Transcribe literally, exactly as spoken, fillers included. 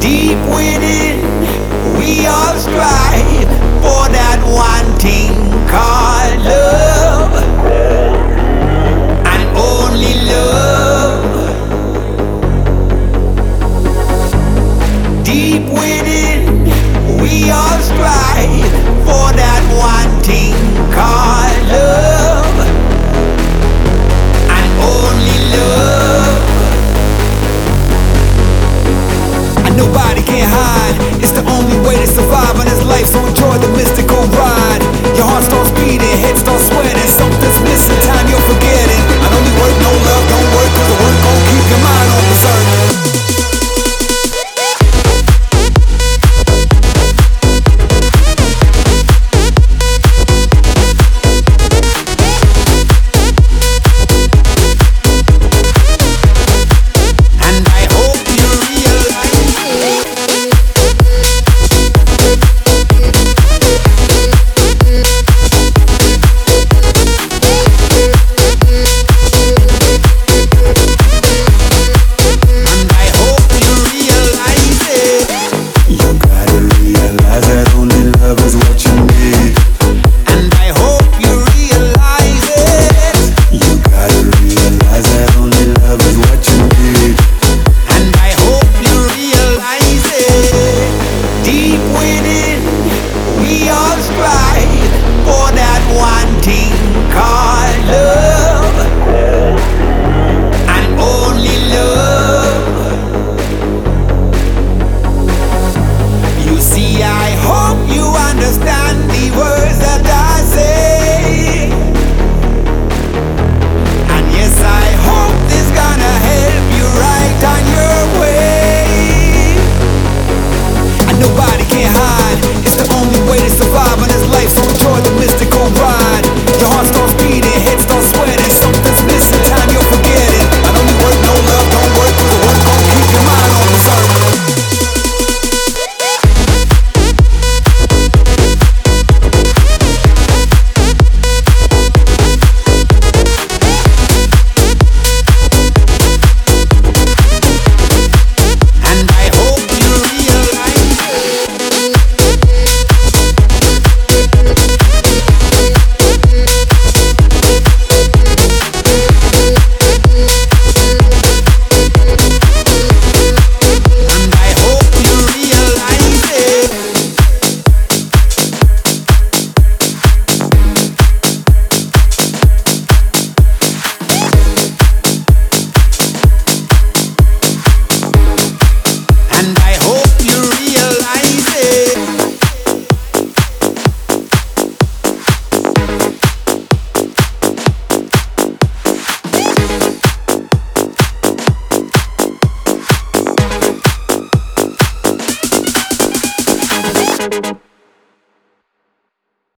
Deep within, we all strive for that one thing called love, and only love. Deep within, we all strive for that one thing called love, and only love. And nobody can hide, it's the only way to survive on this life, so enjoy the mystical ride. Your heart starts beating, head starts sweating,